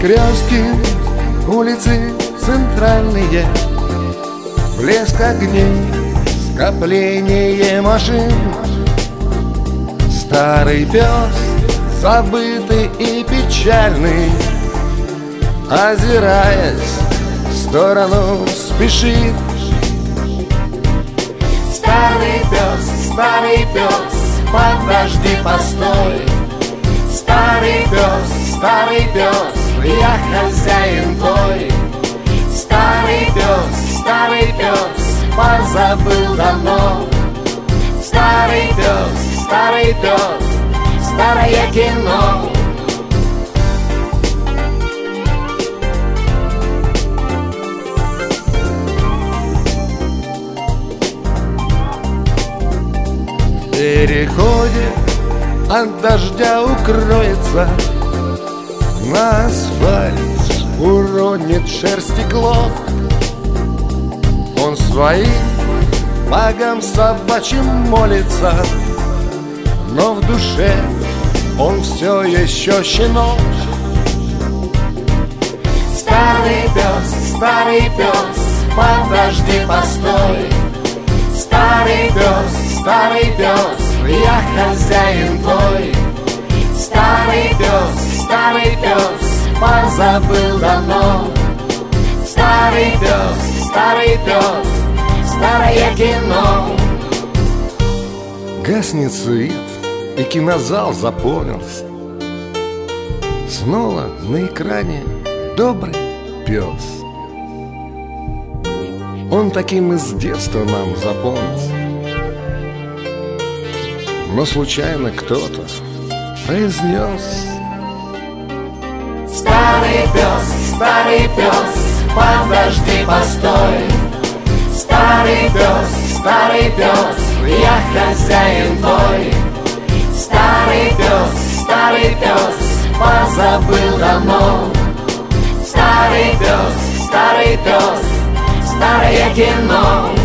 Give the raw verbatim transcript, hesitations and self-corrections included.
Перекрестки, улицы центральные, блеск огней, скопление машин. Старый пес, забытый и печальный, озираясь в сторону, спешит. Старый пес, старый пес, подожди, постой. Старый пес, старый пес, я хозяин твой. Старый пес, старый пес, позабыл давно. Старый пес, старый пес, старое кино. В переходе от дождя укроется, на асфальт уронит шерсть стекло. Он своим богам собачьим молится, но в душе он все еще щенок. Старый пес, старый пес, подожди, постой. Старый пес, старый пес, я хозяин твой. Старый пес, старый пес, позабыл давно. Старый пес, старый пес, старое кино. Гаснет свет, и кинозал заполнился. Снова на экране добрый пес. Он таким из детства нам запомнился. Но случайно кто-то произнес: старый пес, старый пес, подожди, постой. Старый пес, старый пес, я хозяин твой. Старый пес, старый пес, позабыл давно. Старый пес, старый пес, старое кино.